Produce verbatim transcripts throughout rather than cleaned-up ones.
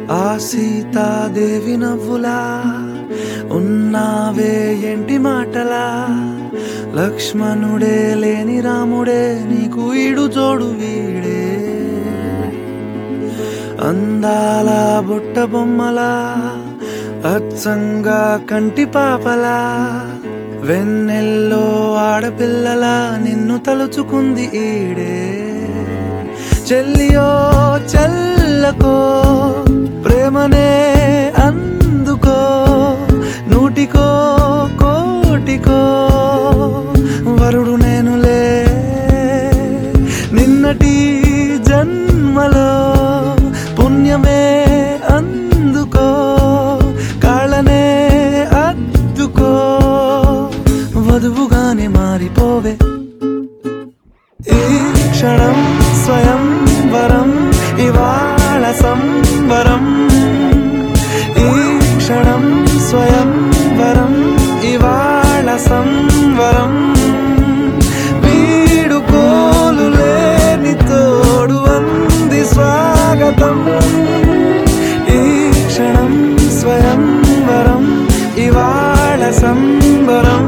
ఆ సీతాదేవి నవ్వులా ఉన్నావే ఎంటి మాటలా, లక్ష్మణుడే లేని రాముడే నీకు ఈడు జోడు వీడే. అందాల బుట్ట బొమ్మలా అచ్చంగా కంటి పాపలా, వెన్నెల్లో ఆడపిల్లలా నిన్ను తలుచుకుంది ఈడే. చెల్లియో చెల్లకో ప్రేమనే అందుకో, నూటికో కోటికో వరుడు నేనులే. నిన్నటి జన్మలో పుణ్యమే అందుకో, కాళ్ళనే అద్దుకో, వధువుగానే మారిపోవే. ఈ క్షణం స్వయం వరం ఇవాళ సంవరం, ఈ క్షణం స్వయం వరం ఇవాళ సంవరం. వీడుకోలు లేని తోడు అంది స్వాగతం, ఈ క్షణం స్వయం వరం ఇవాళ సంవరం.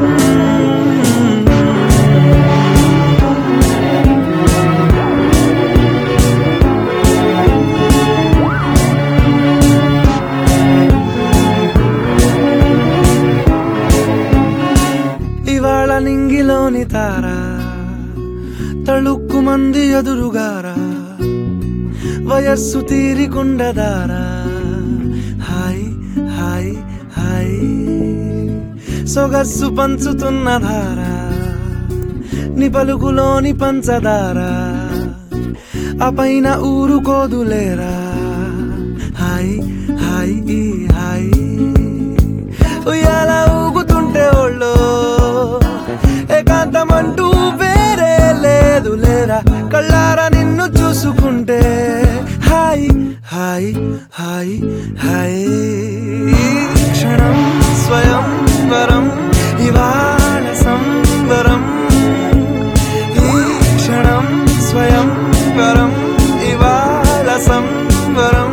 ఇవాళ నింగిలోని తారా తళుక్కు మంది ఎదురుగారా, వయస్సు తీరికుండదారా. హాయ్ హాయ్ హాయ్ సొగస్సు పంచుతున్న ధారా, ని పలుకులోని పంచదారా, ఆ పైన ఊరుకోదులేరా. హాయ్ హాయ్ ఈ హాయ్ ఉయ్యాల ఊగుతుంటే ఒళ్ళో ఏకాంతమంటూ వేరే లేదు లేరా. కళ్ళారా నిన్ను చూసుకుంటే హాయ్ హాయ్ హాయ్ హాయ్. క్షణం స్వయం వరం ఇవాళ సంవరం, ఈ క్షణం స్వయం వరం ఇవాళ సంవరం.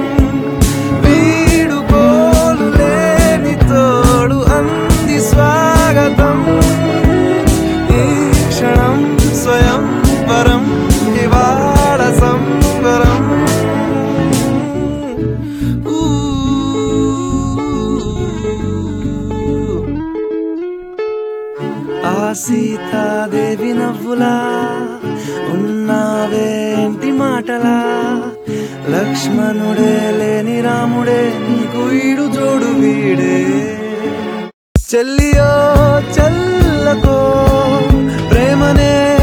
వీడుకోలు లేని తోడు అంది స్వాగతం, ఈ క్షణం స్వయం వరం ఇవాళ సంవరం. ఆ సీతాదేవి నవ్వులా ఉన్నావే ఎంటి మాటలా, లక్ష్మణుడే లేని రాముడే నీకు ఈడు జోడు వీడే. చెల్లియో చెల్లకో ప్రేమనే